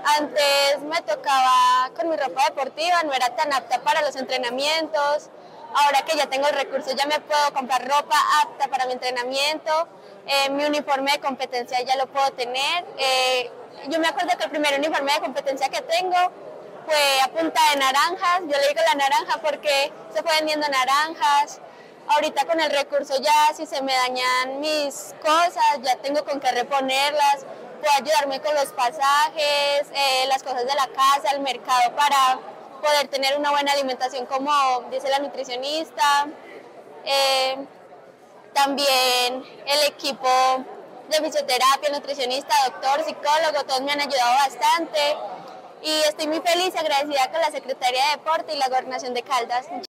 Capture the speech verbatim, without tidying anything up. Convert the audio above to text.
Antes me tocaba con mi ropa deportiva, no era tan apta para los entrenamientos. Ahora que ya tengo el recurso ya me puedo comprar ropa apta para mi entrenamiento. Eh, mi uniforme de competencia ya lo puedo tener. Eh, yo me acuerdo que el primer uniforme de competencia que tengo fue a punta de naranjas. Yo le digo la naranja porque se fue vendiendo naranjas. Ahorita con el recurso ya si se me dañan mis cosas, ya tengo con qué reponerlas. Puedo ayudarme con los pasajes, eh, las cosas de la casa, el mercado para poder tener una buena alimentación como dice la nutricionista. Eh, también el equipo de fisioterapia, nutricionista, doctor, psicólogo, todos me han ayudado bastante y estoy muy feliz y agradecida con la Secretaría de Deporte y la Gobernación de Caldas.